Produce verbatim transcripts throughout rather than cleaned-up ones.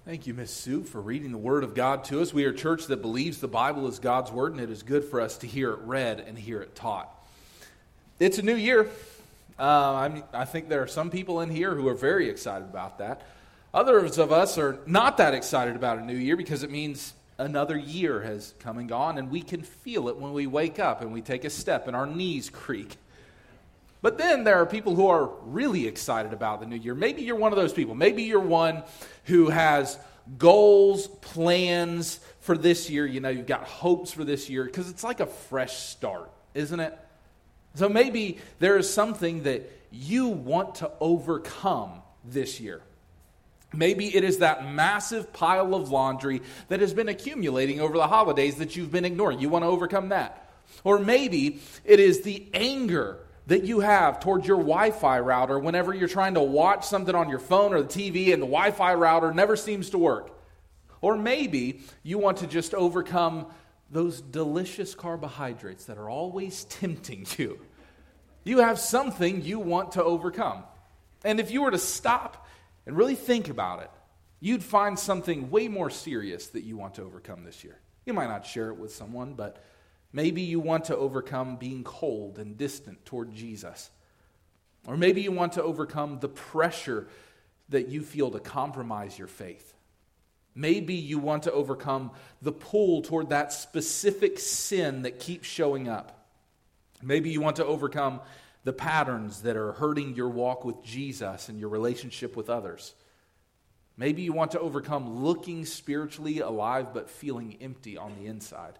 Thank you, Miss Sue, for reading the Word of God to us. We are a church that believes the Bible is God's Word, and it is good for us to hear it read and hear it taught. It's a new year. Uh, I mean, I think there are some people in here who are very excited about that. Others of us are not that excited about a new year because it means another year has come and gone, and we can feel it when we wake up and we take a step and our knees creak. But then there are people who are really excited about the new year. Maybe you're one of those people. Maybe you're one who has goals, plans for this year. You know, you've got hopes for this year because it's like a fresh start, isn't it? So maybe there is something that you want to overcome this year. Maybe it is that massive pile of laundry that has been accumulating over the holidays that you've been ignoring. You want to overcome that. Or maybe it is the anger that you have towards your Wi-Fi router whenever you're trying to watch something on your phone or the T V and the Wi-Fi router never seems to work. Or maybe you want to just overcome those delicious carbohydrates that are always tempting you. You have something you want to overcome. And if you were to stop and really think about it, you'd find something way more serious that you want to overcome this year. You might not share it with someone, but maybe you want to overcome being cold and distant toward Jesus. Or maybe you want to overcome the pressure that you feel to compromise your faith. Maybe you want to overcome the pull toward that specific sin that keeps showing up. Maybe you want to overcome the patterns that are hurting your walk with Jesus and your relationship with others. Maybe you want to overcome looking spiritually alive but feeling empty on the inside.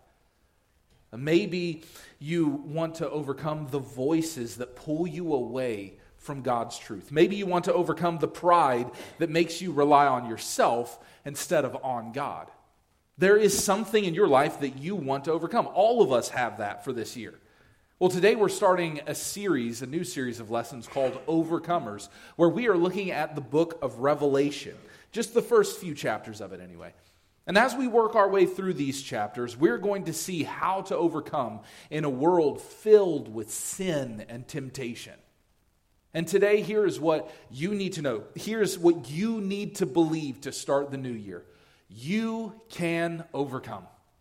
Maybe you want to overcome the voices that pull you away from God's truth. Maybe you want to overcome the pride that makes you rely on yourself instead of on God. There is something in your life that you want to overcome. All of us have that for this year. Well, today we're starting a series, a new series of lessons called Overcomers, where we are looking at the book of Revelation. Just the first few chapters of it anyway. And as we work our way through these chapters, we're going to see how to overcome in a world filled with sin and temptation. And today, here's what you need to know. Here's what you need to believe to start the new year. You can overcome.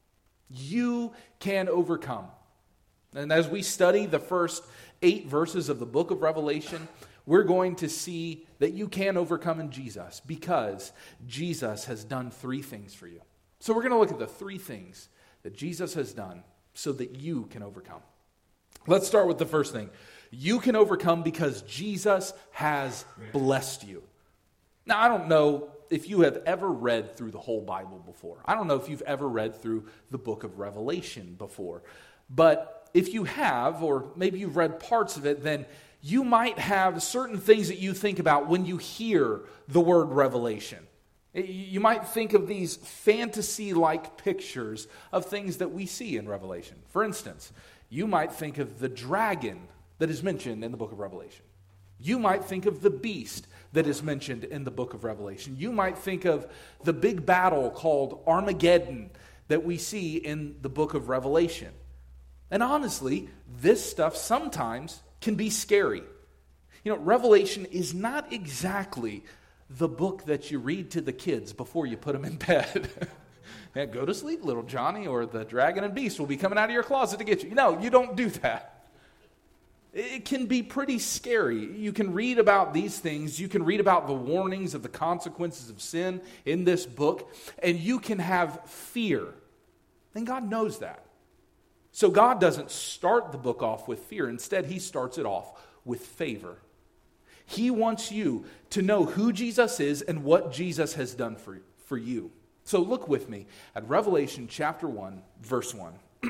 You can overcome. And as we study the first eight verses of the book of Revelation, we're going to see that you can overcome in Jesus because Jesus has done three things for you. So we're going to look at the three things that Jesus has done so that you can overcome. Let's start with the first thing. You can overcome because Jesus has blessed you. Now, I don't know if you have ever read through the whole Bible before. I don't know if you've ever read through the book of Revelation before. But if you have, or maybe you've read parts of it, then you might have certain things that you think about when you hear the word revelation. You might think of these fantasy-like pictures of things that we see in Revelation. For instance, you might think of the dragon that is mentioned in the book of Revelation. You might think of the beast that is mentioned in the book of Revelation. You might think of the big battle called Armageddon that we see in the book of Revelation. And honestly, this stuff sometimes can be scary. You know, Revelation is not exactly the book that you read to the kids before you put them in bed. Man, go to sleep, little Johnny, or the dragon and beast will be coming out of your closet to get you. No, you don't do that. It can be pretty scary. You can read about these things. You can read about the warnings of the consequences of sin in this book, and you can have fear. And God knows that. So God doesn't start the book off with fear. Instead, he starts it off with favor. He wants you to know who Jesus is and what Jesus has done for, for you. So look with me at Revelation chapter one, verse one.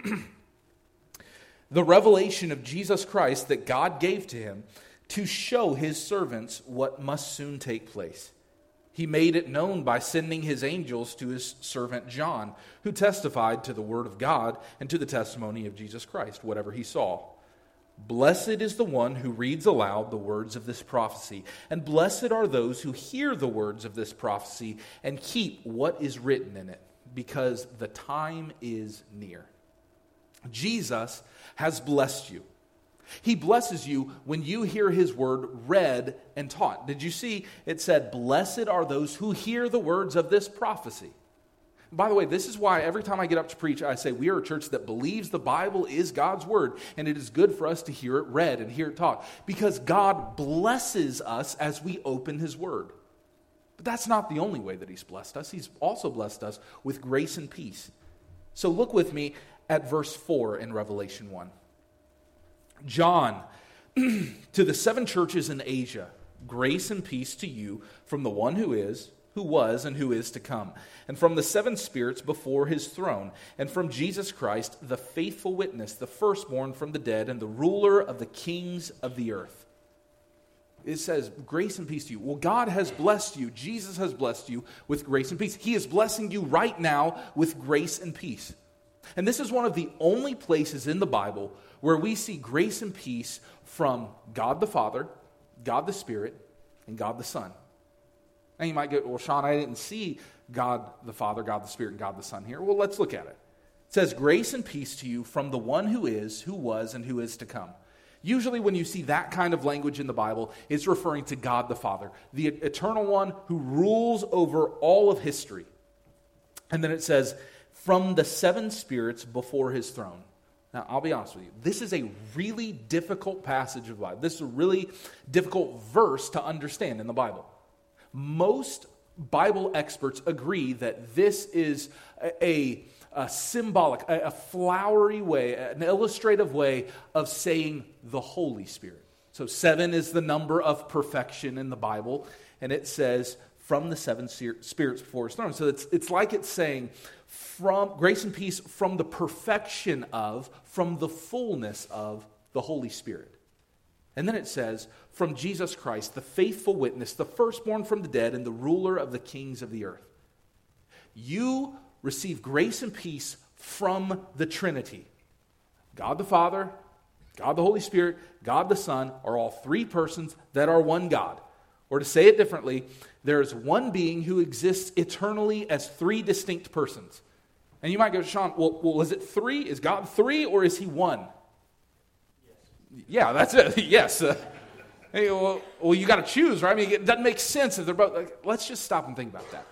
The revelation of Jesus Christ that God gave to him to show his servants what must soon take place. He made it known by sending his angels to his servant John, who testified to the word of God and to the testimony of Jesus Christ, whatever he saw. Blessed is the one who reads aloud the words of this prophecy, and blessed are those who hear the words of this prophecy and keep what is written in it, because the time is near. Jesus has blessed you. He blesses you when you hear his word read and taught. Did you see it said, blessed are those who hear the words of this prophecy? By the way, this is why every time I get up to preach, I say we are a church that believes the Bible is God's word, and it is good for us to hear it read and hear it taught, because God blesses us as we open his word. But that's not the only way that he's blessed us. He's also blessed us with grace and peace. So look with me at verse four in Revelation one. John, to the seven churches in Asia, grace and peace to you from the one who is, who was, and who is to come, and from the seven spirits before his throne, and from Jesus Christ, the faithful witness, the firstborn from the dead, and the ruler of the kings of the earth. It says, grace and peace to you. Well, God has blessed you. Jesus has blessed you with grace and peace. He is blessing you right now with grace and peace. And this is one of the only places in the Bible where we see grace and peace from God the Father, God the Spirit, and God the Son. And you might go, well, Sean, I didn't see God the Father, God the Spirit, and God the Son here. Well, let's look at it. It says, grace and peace to you from the one who is, who was, and who is to come. Usually when you see that kind of language in the Bible, it's referring to God the Father, the eternal one who rules over all of history. And then it says, from the seven spirits before his throne. Now, I'll be honest with you. This is a really difficult passage of the Bible. This is a really difficult verse to understand in the Bible. Most Bible experts agree that this is a, a, a symbolic, a, a flowery way, an illustrative way of saying the Holy Spirit. So seven is the number of perfection in the Bible, and it says from the seven spirits before his throne. So it's, it's like it's saying from grace and peace from the perfection of, from the fullness of the Holy Spirit. And then it says, from Jesus Christ, the faithful witness, the firstborn from the dead, and the ruler of the kings of the earth. You receive grace and peace from the Trinity. God the Father, God the Holy Spirit, God the Son are all three persons that are one God. Or to say it differently, there is one being who exists eternally as three distinct persons. And you might go, Sean, well, well is it three? Is God three or is he one? Yeah, that's it. Yes. Uh, hey, well, well, you got to choose, right? I mean, it doesn't make sense if they're both. Like, let's just stop and think about that.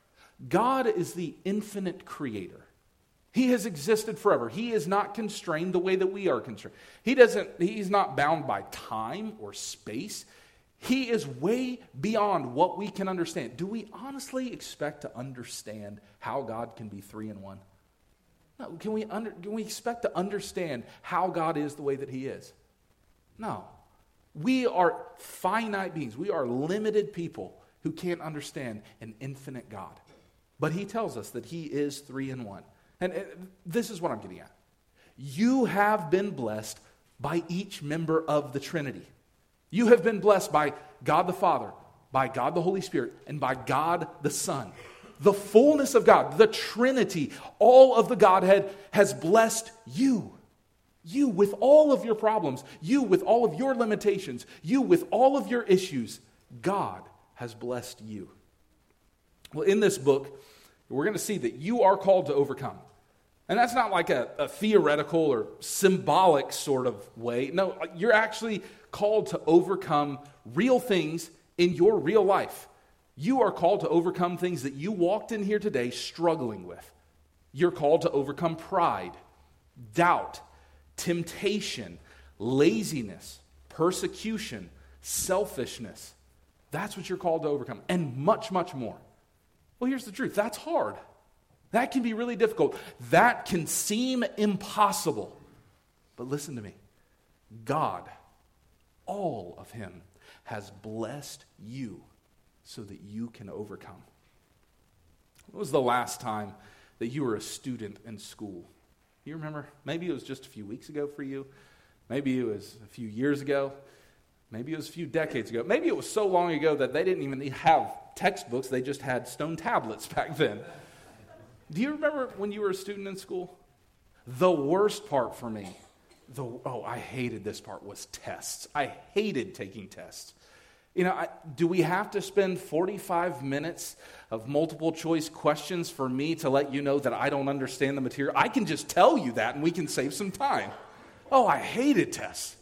God is the infinite creator. He has existed forever. He is not constrained the way that we are constrained. He doesn't. He's not bound by time or space. He is way beyond what we can understand. Do we honestly expect to understand how God can be three in one? No. Can we under, can we expect to understand how God is the way that he is? No. We are finite beings. We are limited people who can't understand an infinite God. But he tells us that he is three in one. And uh, this is what I'm getting at. You have been blessed by each member of the Trinity. You have been blessed by God the Father, by God the Holy Spirit, and by God the Son. The fullness of God, the Trinity, all of the Godhead has blessed you. You with all of your problems, you with all of your limitations, you with all of your issues, God has blessed you. Well, in this book, we're going to see that you are called to overcome. And that's not like a, a theoretical or symbolic sort of way. No, you're actually called to overcome real things in your real life. You are called to overcome things that you walked in here today struggling with. You're called to overcome pride, doubt, temptation, laziness, persecution, selfishness. That's what you're called to overcome, and much, much more. Well, here's the truth. That's hard. That can be really difficult. That can seem impossible. But listen to me. God, all of him, has blessed you so that you can overcome. When was the last time that you were a student in school? You remember? Maybe it was just a few weeks ago for you. Maybe it was a few years ago. Maybe it was a few decades ago. Maybe it was so long ago that they didn't even have textbooks. They just had stone tablets back then. Do you remember when you were a student in school? The worst part for me, the, oh, I hated this part, was tests. I hated taking tests. You know, I, do we have to spend forty-five minutes of multiple choice questions for me to let you know that I don't understand the material? I can just tell you that and we can save some time. Oh, I hated tests.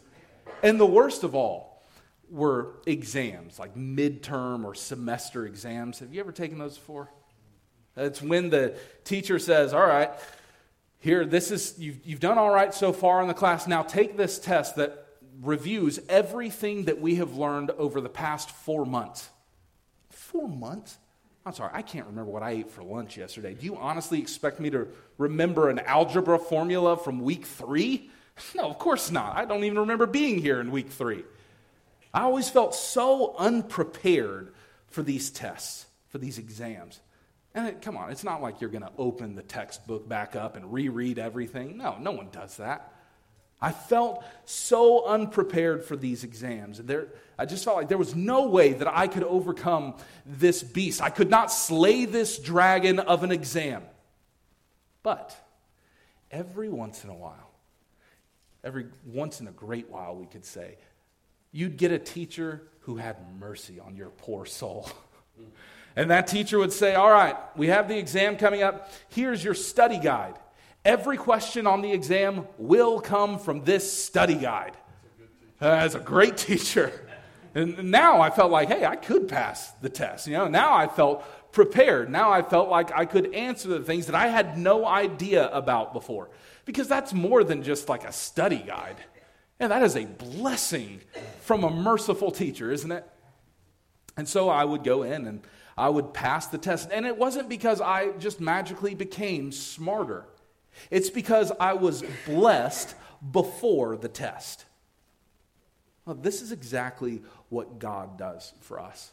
And the worst of all were exams, like midterm or semester exams. Have you ever taken those before? It's when the teacher says, all right, here, this is, you've, you've done all right so far in the class. Now take this test that reviews everything that we have learned over the past four months. Four months? I'm sorry, I can't remember what I ate for lunch yesterday. Do you honestly expect me to remember an algebra formula from week three? No, of course not. I don't even remember being here in week three. I always felt so unprepared for these tests, for these exams. And it, come on, it's not like you're going to open the textbook back up and reread everything. No, no one does that. I felt so unprepared for these exams. There, I just felt like there was no way that I could overcome this beast. I could not slay this dragon of an exam. But every once in a while, every once in a great while, we could say, you'd get a teacher who had mercy on your poor soul. And that teacher would say, all right, we have the exam coming up. Here's your study guide. Every question on the exam will come from this study guide. That's a great teacher. And now I felt like, hey, I could pass the test. You know, now I felt prepared. Now I felt like I could answer the things that I had no idea about before. Because that's more than just like a study guide. And that is a blessing from a merciful teacher, isn't it? And so I would go in and I would pass the test. And it wasn't because I just magically became smarter. It's because I was blessed before the test. Well, this is exactly what God does for us.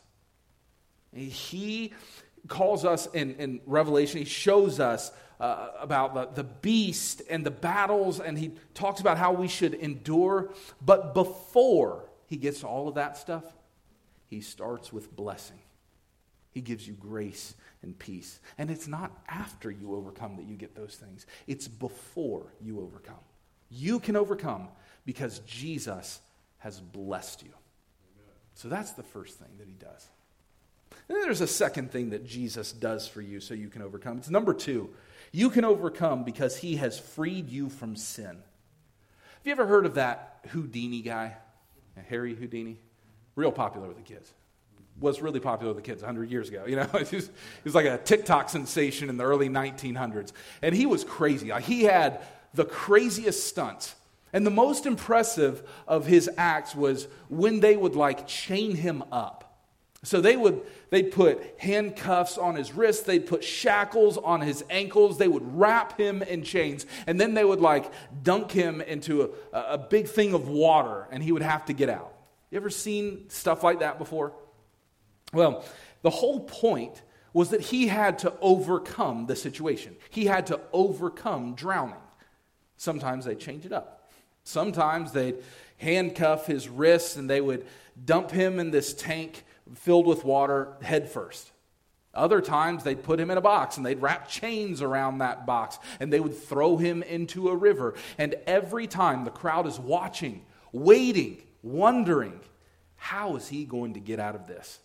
He calls us in, in Revelation, he shows us uh, about the, the beast and the battles, and he talks about how we should endure. But before he gets to all of that stuff, he starts with blessing. He gives you grace and peace. And it's not after you overcome that you get those things. It's before you overcome. You can overcome because Jesus has blessed you. Amen. So that's the first thing that he does. And then there's a second thing that Jesus does for you so you can overcome. It's number two. You can overcome because he has freed you from sin. Have you ever heard of that Houdini guy? Harry Houdini? Real popular with the kids. Was really popular with the kids one hundred years ago. You know, he was, he was like a TikTok sensation in the early nineteen hundreds. And he was crazy. Like, he had the craziest stunts. And the most impressive of his acts was when they would like chain him up. So they would, they'd put handcuffs on his wrists, they'd put shackles on his ankles, they would wrap him in chains, and then they would like dunk him into a, a big thing of water, and he would have to get out. You ever seen stuff like that before? Well, the whole point was that he had to overcome the situation. He had to overcome drowning. Sometimes they'd change it up. Sometimes they'd handcuff his wrists and they would dump him in this tank filled with water head first. Other times they'd put him in a box and they'd wrap chains around that box and they would throw him into a river. And every time the crowd is watching, waiting, wondering, how is he going to get out of this?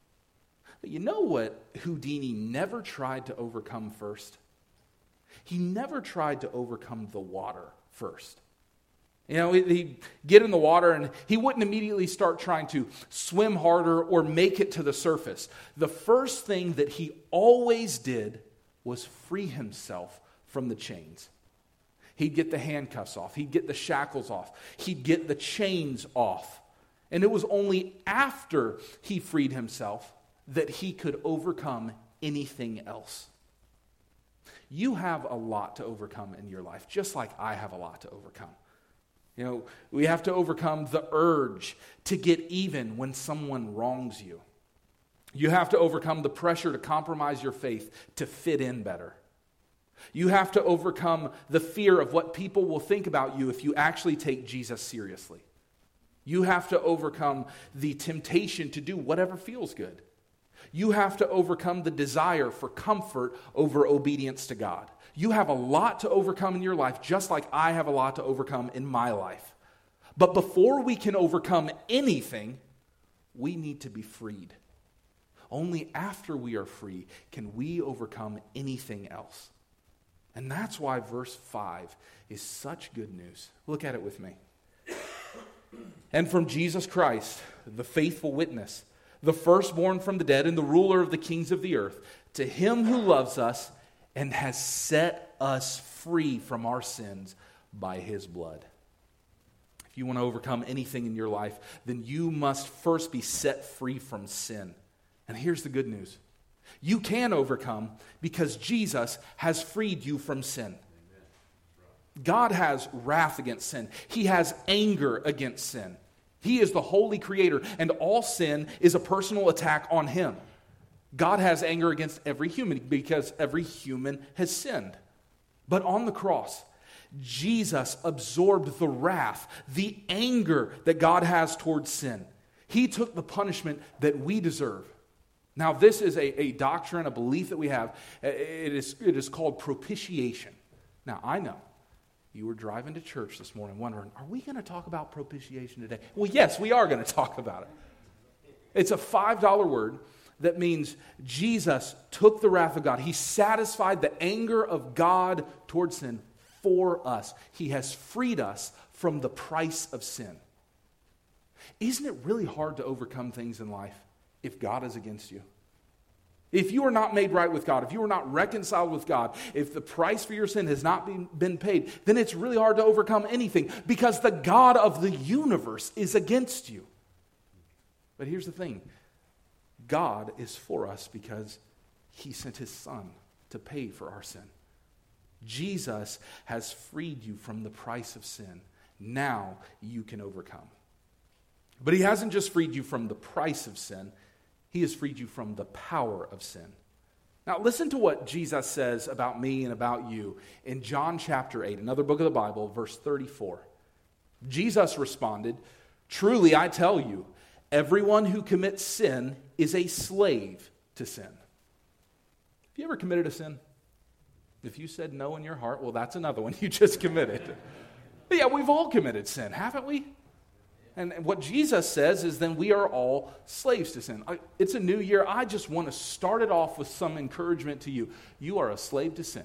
But you know what Houdini never tried to overcome first? He never tried to overcome the water first. You know, he'd get in the water and he wouldn't immediately start trying to swim harder or make it to the surface. The first thing that he always did was free himself from the chains. He'd get the handcuffs off. He'd get the shackles off. He'd get the chains off. And it was only after he freed himself that he could overcome anything else. You have a lot to overcome in your life, just like I have a lot to overcome. You know, we have to overcome the urge to get even when someone wrongs you. You have to overcome the pressure to compromise your faith to fit in better. You have to overcome the fear of what people will think about you if you actually take Jesus seriously. You have to overcome the temptation to do whatever feels good. You have to overcome the desire for comfort over obedience to God. You have a lot to overcome in your life, just like I have a lot to overcome in my life. But before we can overcome anything, we need to be freed. Only after we are free can we overcome anything else. And that's why verse five is such good news. Look at it with me. And from Jesus Christ, the faithful witness, the firstborn from the dead and the ruler of the kings of the earth, to him who loves us and has set us free from our sins by his blood. If you want to overcome anything in your life, then you must first be set free from sin. And here's the good news. You can overcome because Jesus has freed you from sin. God has wrath against sin. He has anger against sin. He is the holy creator, and all sin is a personal attack on him. God has anger against every human because every human has sinned. But on the cross, Jesus absorbed the wrath, the anger that God has towards sin. He took the punishment that we deserve. Now, this is a, a doctrine, a belief that we have. It is, it is called propitiation. Now, I know you were driving to church this morning wondering, are we going to talk about propitiation today? Well, yes, we are going to talk about it. It's a five dollar word that means Jesus took the wrath of God. He satisfied the anger of God towards sin for us. He has freed us from the price of sin. Isn't it really hard to overcome things in life if God is against you? If you are not made right with God, if you are not reconciled with God, if the price for your sin has not been, been paid, then it's really hard to overcome anything because the God of the universe is against you. But here's the thing. God is for us because he sent his son to pay for our sin. Jesus has freed you from the price of sin. Now you can overcome. But he hasn't just freed you from the price of sin. He has freed you from the power of sin. Now listen to what Jesus says about me and about you in John chapter eight, another book of the Bible, verse thirty-four. Jesus responded, "Truly I tell you, everyone who commits sin is a slave to sin." Have you ever committed a sin? If you said no in your heart, well, that's another one you just committed. But yeah, we've all committed sin, haven't we? And what Jesus says is then we are all slaves to sin. It's a new year. I just want to start it off with some encouragement to you. You are a slave to sin.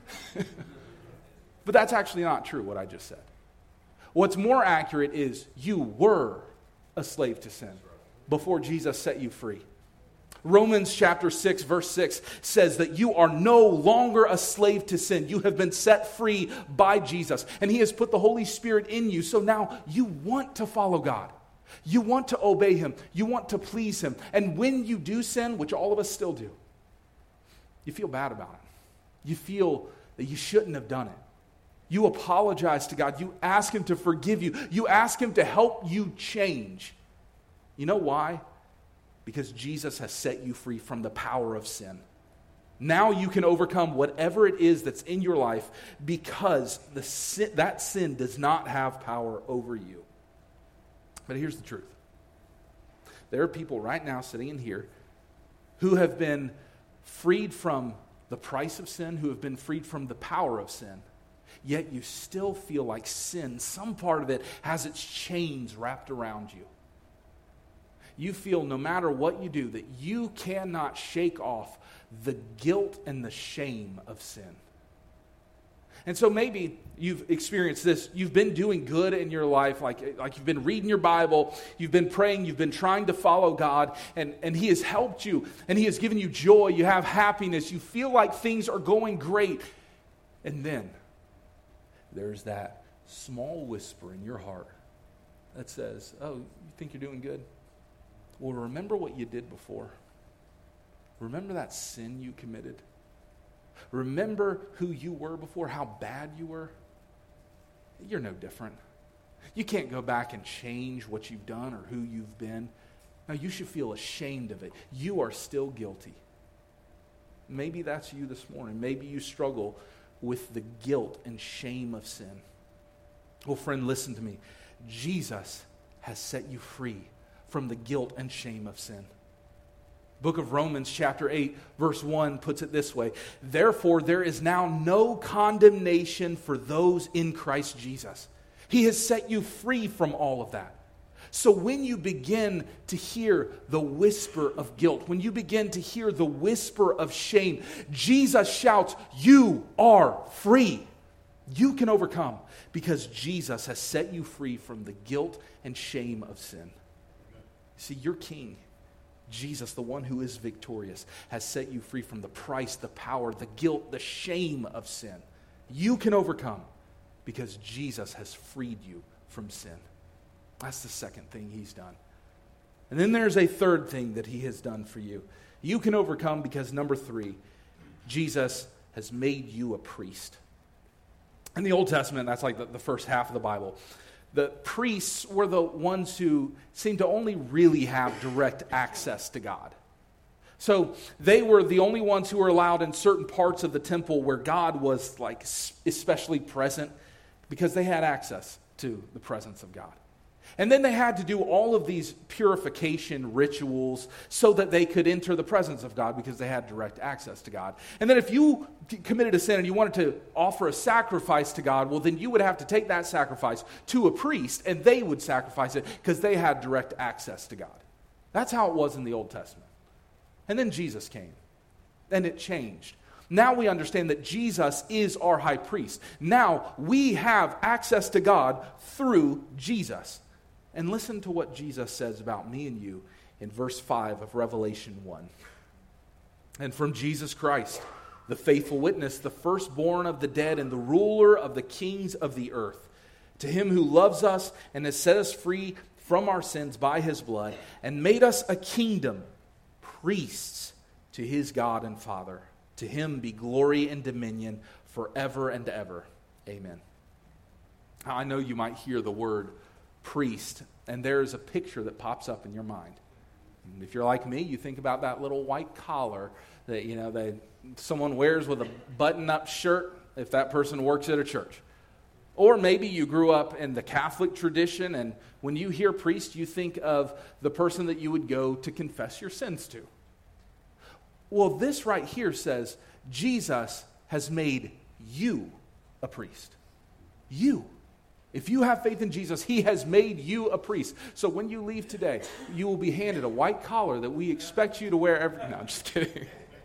But that's actually not true, what I just said. What's more accurate is you were a slave to sin before Jesus set you free. Romans chapter six, verse six says that you are no longer a slave to sin. You have been set free by Jesus, and he has put the Holy Spirit in you. So now you want to follow God. You want to obey him. You want to please him. And when you do sin, which all of us still do, you feel bad about it. You feel that you shouldn't have done it. You apologize to God. You ask him to forgive you. You ask him to help you change. You know why? Because Jesus has set you free from the power of sin. Now you can overcome whatever it is that's in your life because the sin, that sin does not have power over you. But here's the truth. There are people right now sitting in here who have been freed from the price of sin, who have been freed from the power of sin. Yet you still feel like sin, some part of it has its chains wrapped around you. You feel no matter what you do that you cannot shake off the guilt and the shame of sin. And so maybe you've experienced this. You've been doing good in your life, like, like you've been reading your Bible, you've been praying, you've been trying to follow God, and, and he has helped you, and he has given you joy, you have happiness, you feel like things are going great. And then there's that small whisper in your heart that says, oh, you think you're doing good? Well, remember what you did before. Remember that sin you committed. Remember who you were before, how bad you were. You're no different. You can't go back and change what you've done or who you've been. No, you should feel ashamed of it. You are still guilty. Maybe that's you this morning. Maybe you struggle with the guilt and shame of sin. Well, friend, listen to me. Jesus has set you free from the guilt and shame of sin. Book of Romans chapter eight verse one puts it this way. Therefore there is now no condemnation for those in Christ Jesus. He has set you free from all of that. So when you begin to hear the whisper of guilt, when you begin to hear the whisper of shame, Jesus shouts, you are free. You can overcome because Jesus has set you free from the guilt and shame of sin. See, your King, Jesus, the one who is victorious, has set you free from the price, the power, the guilt, the shame of sin. You can overcome because Jesus has freed you from sin. That's the second thing he's done. And then there's a third thing that he has done for you. You can overcome because, number three, Jesus has made you a priest. In the Old Testament, that's like the, the first half of the Bible. The priests were the ones who seemed to only really have direct access to God. So they were the only ones who were allowed in certain parts of the temple where God was like especially present because they had access to the presence of God. And then they had to do all of these purification rituals so that they could enter the presence of God because they had direct access to God. And then if you committed a sin and you wanted to offer a sacrifice to God, well, then you would have to take that sacrifice to a priest and they would sacrifice it because they had direct access to God. That's how it was in the Old Testament. And then Jesus came and it changed. Now we understand that Jesus is our high priest. Now we have access to God through Jesus. And listen to what Jesus says about me and you in verse five of Revelation one. And from Jesus Christ, the faithful witness, the firstborn of the dead and the ruler of the kings of the earth, to him who loves us and has set us free from our sins by his blood and made us a kingdom, priests to his God and Father. To him be glory and dominion forever and ever. Amen. I know you might hear the word priest, and there's a picture that pops up in your mind. And if you're like me, you think about that little white collar that you know that someone wears with a button-up shirt if that person works at a church. Or maybe you grew up in the Catholic tradition, and when you hear priest, you think of the person that you would go to confess your sins to. Well, this right here says Jesus has made you a priest. You. If you have faith in Jesus, he has made you a priest. So when you leave today, you will be handed a white collar that we expect you to wear every... No, I'm just kidding.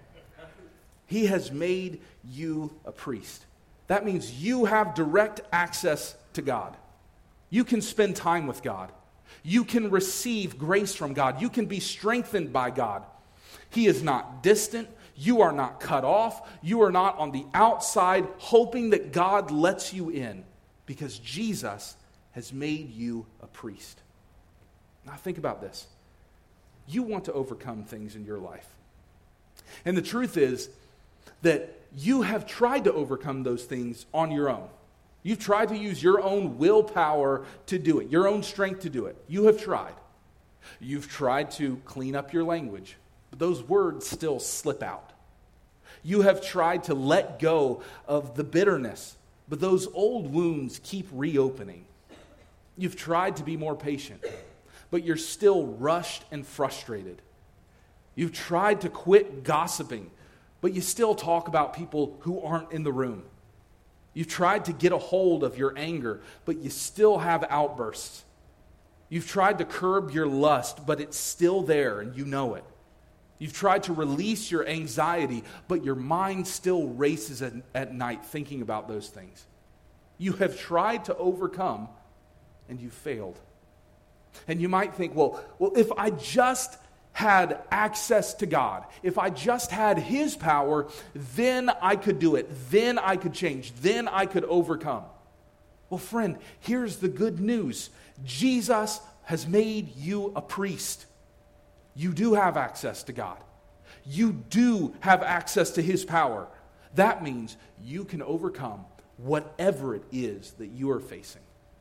He has made you a priest. That means you have direct access to God. You can spend time with God. You can receive grace from God. You can be strengthened by God. He is not distant. You are not cut off. You are not on the outside hoping that God lets you in because Jesus has made you a priest. Now think about this. You want to overcome things in your life. And the truth is that you have tried to overcome those things on your own. You've tried to use your own willpower to do it, your own strength to do it. You have tried. You've tried to clean up your language, but those words still slip out. You have tried to let go of the bitterness, but those old wounds keep reopening. You've tried to be more patient, but you're still rushed and frustrated. You've tried to quit gossiping, but you still talk about people who aren't in the room. You've tried to get a hold of your anger, but you still have outbursts. You've tried to curb your lust, but it's still there and you know it. You've tried to release your anxiety, but your mind still races at, at night thinking about those things. You have tried to overcome, and you failed. And you might think, well, well, if I just had access to God, if I just had his power, then I could do it. Then I could change. Then I could overcome. Well, friend, here's the good news. Jesus has made you a priest. You do have access to God. You do have access to his power. That means you can overcome whatever it is that you are facing.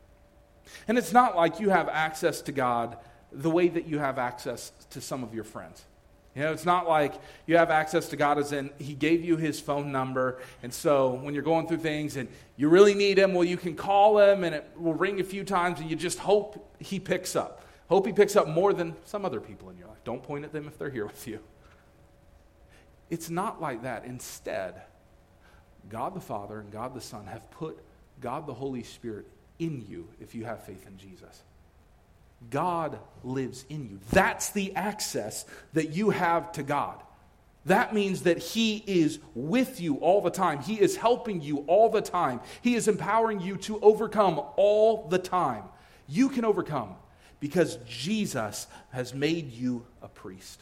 And it's not like you have access to God the way that you have access to some of your friends. You know, it's not like you have access to God as in he gave you his phone number, and so when you're going through things and you really need him, well, you can call him and it will ring a few times and you just hope he picks up. Hope he picks up more than some other people in your life. Don't point at them if they're here with you. It's not like that. Instead, God the Father and God the Son have put God the Holy Spirit in you if you have faith in Jesus. God lives in you. That's the access that you have to God. That means that He is with you all the time. He is helping you all the time. He is empowering you to overcome all the time. You can overcome because Jesus has made you a priest.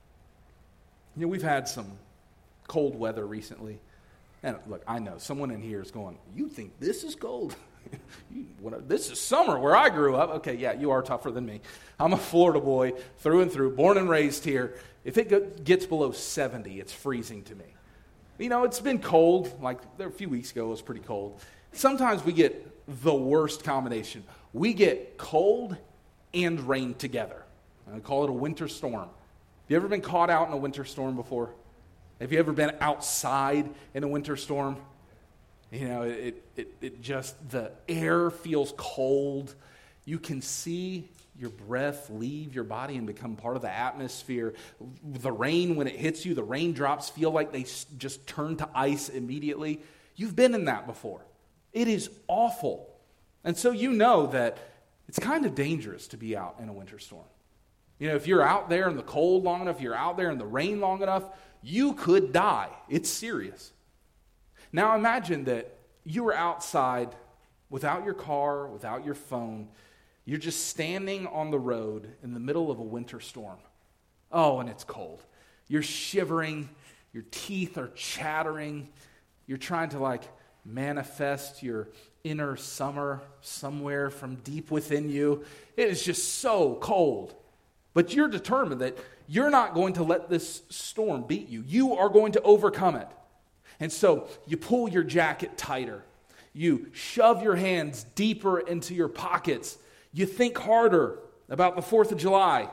You know, we've had some cold weather recently. And look, I know someone in here is going, you think this is cold? you, what, this is summer where I grew up. Okay, yeah, you are tougher than me. I'm a Florida boy through and through, born and raised here. If it go, gets below seventy, it's freezing to me. You know, it's been cold. Like a few weeks ago, it was pretty cold. Sometimes we get the worst combination. We get cold and rain together. I call it a winter storm. Have you ever been caught out in a winter storm before? Have you ever been outside in a winter storm? You know, it, it, it just, the air feels cold. You can see your breath leave your body and become part of the atmosphere. The rain, when it hits you, the raindrops feel like they just turn to ice immediately. You've been in that before. It is awful. And so you know that it's kind of dangerous to be out in a winter storm. You know, if you're out there in the cold long enough, you're out there in the rain long enough, you could die. It's serious. Now imagine that you were outside without your car, without your phone. You're just standing on the road in the middle of a winter storm. Oh, and it's cold. You're shivering. Your teeth are chattering. You're trying to like manifest your inner summer somewhere from deep within you. It is just so cold. But you're determined that you're not going to let this storm beat you. You are going to overcome it. And so you pull your jacket tighter. You shove your hands deeper into your pockets. You think harder about the fourth of July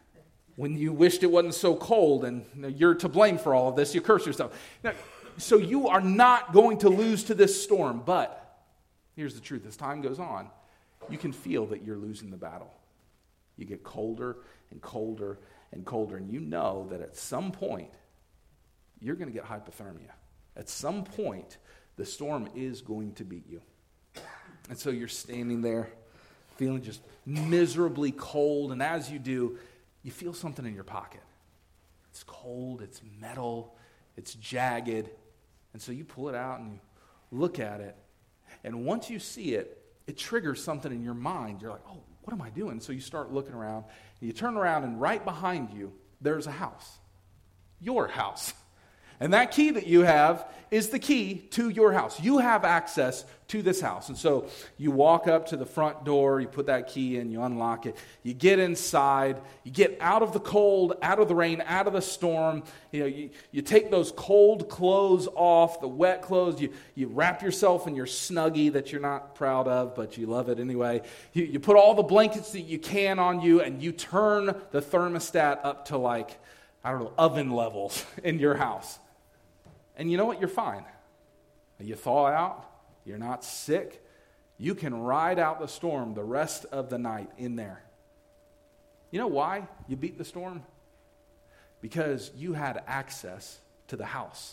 when you wished it wasn't so cold and you're to blame for all of this. You curse yourself. Now, so you are not going to lose to this storm. But here's the truth. As time goes on, you can feel that you're losing the battle. You get colder and colder and colder. And you know that at some point, you're going to get hypothermia. At some point, the storm is going to beat you. And so you're standing there, feeling just miserably cold. And as you do, you feel something in your pocket. It's cold, it's metal, it's jagged. And so you pull it out and you look at it. And once you see it, it triggers something in your mind. You're like, oh, what am I doing? So you start looking around. And you turn around, and right behind you, there's a house. Your house. And that key that you have is the key to your house. You have access to this house. And so you walk up to the front door, you put that key in, you unlock it, you get inside, you get out of the cold, out of the rain, out of the storm. You know, you, you take those cold clothes off, the wet clothes, you, you wrap yourself in your Snuggie that you're not proud of, but you love it anyway. You, you put all the blankets that you can on you, and you turn the thermostat up to like, I don't know, oven levels in your house. And you know what? You're fine. You thaw out. You're not sick. You can ride out the storm the rest of the night in there. You know why you beat the storm? Because you had access to the house.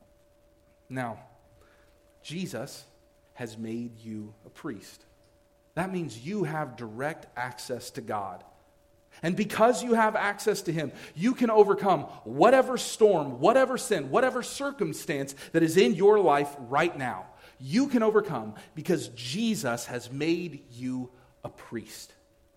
Now, Jesus has made you a priest. That means you have direct access to God. And because you have access to Him, you can overcome whatever storm, whatever sin, whatever circumstance that is in your life right now. You can overcome because Jesus has made you a priest.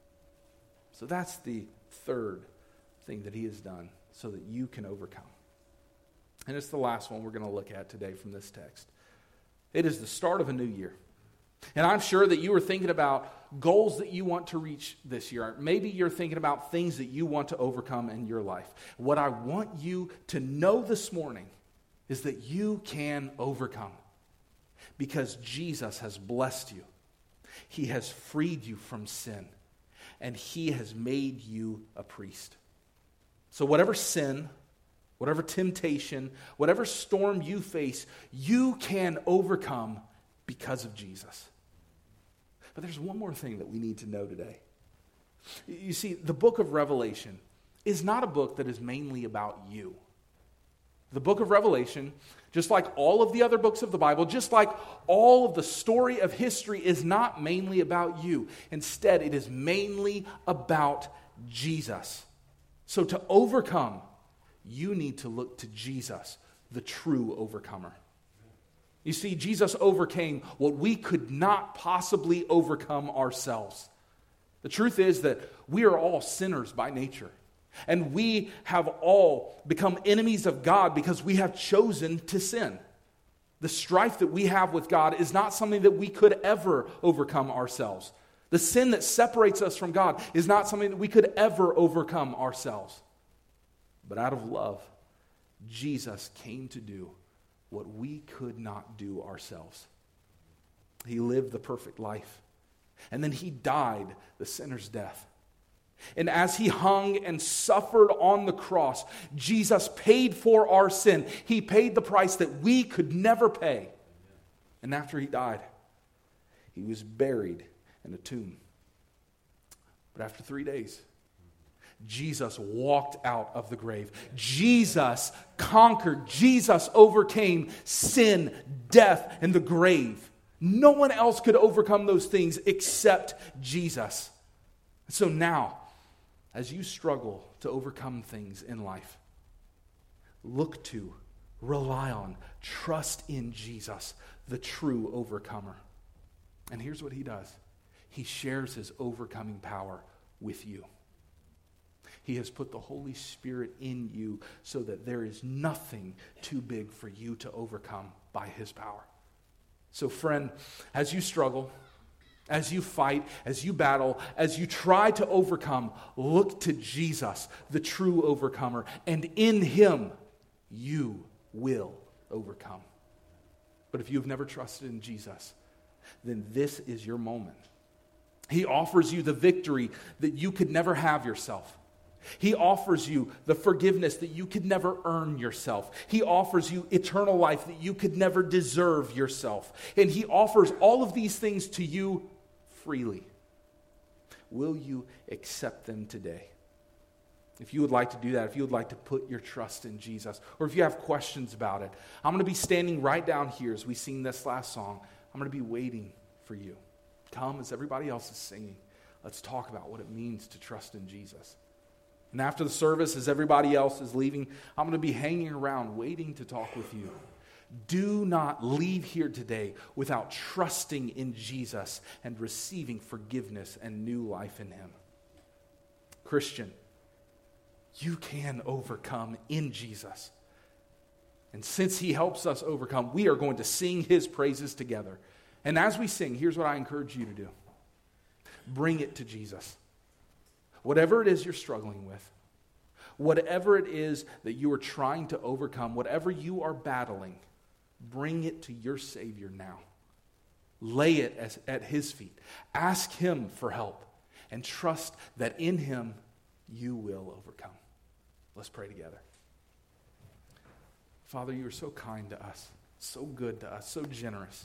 So that's the third thing that He has done so that you can overcome. And it's the last one we're going to look at today from this text. It is the start of a new year. And I'm sure that you are thinking about goals that you want to reach this year. Maybe you're thinking about things that you want to overcome in your life. What I want you to know this morning is that you can overcome because Jesus has blessed you. He has freed you from sin, and He has made you a priest. So whatever sin, whatever temptation, whatever storm you face, you can overcome because of Jesus. But there's one more thing that we need to know today. You see, the book of Revelation is not a book that is mainly about you. The book of Revelation, just like all of the other books of the Bible, just like all of the story of history, is not mainly about you. Instead, it is mainly about Jesus. So to overcome, you need to look to Jesus, the true overcomer. You see, Jesus overcame what we could not possibly overcome ourselves. The truth is that we are all sinners by nature. And we have all become enemies of God because we have chosen to sin. The strife that we have with God is not something that we could ever overcome ourselves. The sin that separates us from God is not something that we could ever overcome ourselves. But out of love, Jesus came to do what we could not do ourselves. He lived the perfect life. And then he died the sinner's death. And as he hung and suffered on the cross, Jesus paid for our sin. He paid the price that we could never pay. And after he died, he was buried in a tomb. But after three days, Jesus walked out of the grave. Jesus conquered. Jesus overcame sin, death, and the grave. No one else could overcome those things except Jesus. So now, as you struggle to overcome things in life, look to, rely on, trust in Jesus, the true overcomer. And here's what he does. He shares his overcoming power with you. He has put the Holy Spirit in you so that there is nothing too big for you to overcome by his power. So friend, as you struggle, as you fight, as you battle, as you try to overcome, look to Jesus, the true overcomer, and in him you will overcome. But if you've never trusted in Jesus, then this is your moment. He offers you the victory that you could never have yourself. He offers you the forgiveness that you could never earn yourself. He offers you eternal life that you could never deserve yourself. And he offers all of these things to you freely. Will you accept them today? If you would like to do that, if you would like to put your trust in Jesus, or if you have questions about it, I'm going to be standing right down here as we sing this last song. I'm going to be waiting for you. Come as everybody else is singing. Let's talk about what it means to trust in Jesus. And after the service, as everybody else is leaving, I'm going to be hanging around waiting to talk with you. Do not leave here today without trusting in Jesus and receiving forgiveness and new life in him. Christian, you can overcome in Jesus. And since he helps us overcome, we are going to sing his praises together. And as we sing, here's what I encourage you to do. Bring it to Jesus. Whatever it is you're struggling with, whatever it is that you are trying to overcome, whatever you are battling, bring it to your Savior now. Lay it as, at his feet. Ask him for help and trust that in him you will overcome. Let's pray together. Father, you are so kind to us, so good to us, so generous.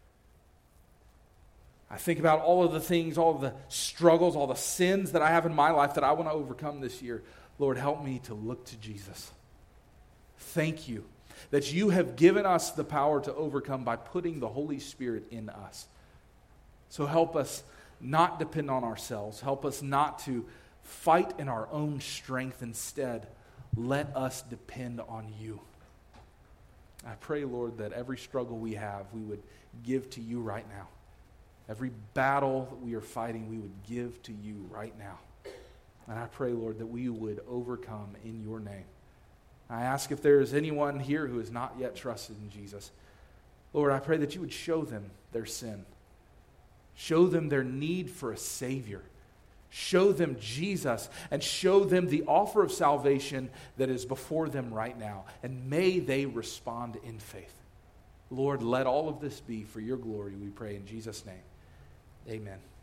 I think about all of the things, all of the struggles, all the sins that I have in my life that I want to overcome this year. Lord, help me to look to Jesus. Thank you that you have given us the power to overcome by putting the Holy Spirit in us. So help us not depend on ourselves. Help us not to fight in our own strength. Instead, let us depend on you. I pray, Lord, that every struggle we have, we would give to you right now. Every battle that we are fighting, we would give to you right now. And I pray, Lord, that we would overcome in your name. I ask if there is anyone here who has not yet trusted in Jesus. Lord, I pray that you would show them their sin. Show them their need for a Savior. Show them Jesus and show them the offer of salvation that is before them right now. And may they respond in faith. Lord, let all of this be for your glory, we pray in Jesus' name. Amen.